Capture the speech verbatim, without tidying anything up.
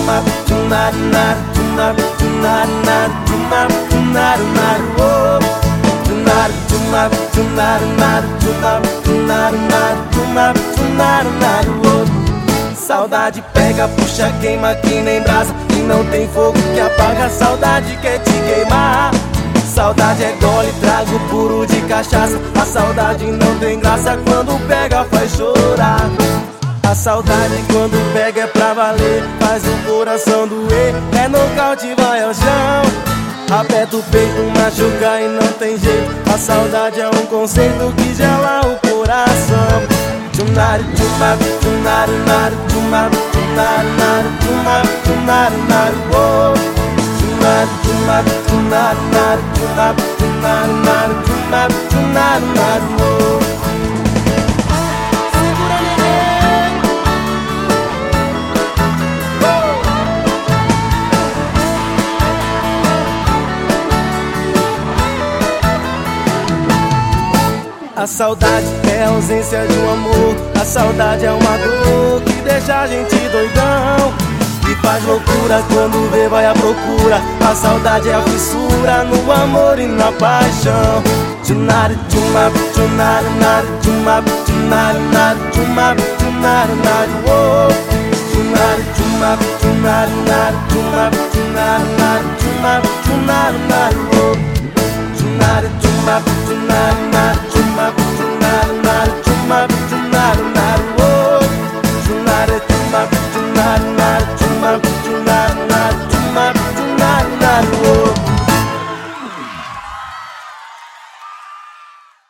tuma, tunaru, naru, tuma, tunaru, naru, tuma, tunaru, naru, oh. Tunaru, tuma, tunaru, naru, tuma, tunaru, naru, tuma, tunaru, naru, oh. Saudade pega, puxa, queima que nem brasa, e não tem fogo que apaga, saudade quer te queimar. Saudade é gole, trago puro de cachaça. A saudade não tem graça, quando pega faz chorar. A saudade quando pega é pra valer, faz o coração doer, é nocaute, vai ao chão. Aperta o peito, machuca e não tem jeito. A saudade é um conceito que gela o coração. Tunaru, tuma, tunaru, naru, tuma, tunaru, naru, tuma, tunaru, naru, oh. Tunaru, tuma, tunaru, naru, tuma, tunaru, naru, tuma, tunaru, naru, oh. A saudade é a ausência de um amor. A saudade é uma dor que deixa a gente doidão e faz loucura, quando vê vai à procura. A saudade é a fissura no amor e na paixão. Tunaru, tuma, tunaru, naru, tuma, tunaru, naru, tuma, tunaru, naru, oh. Tunaru, tuma, tunaru, naru, tuma, tunaru, naru, tuma, tunaru, naru, oh. Tunaru, tuma, tunaru, naru.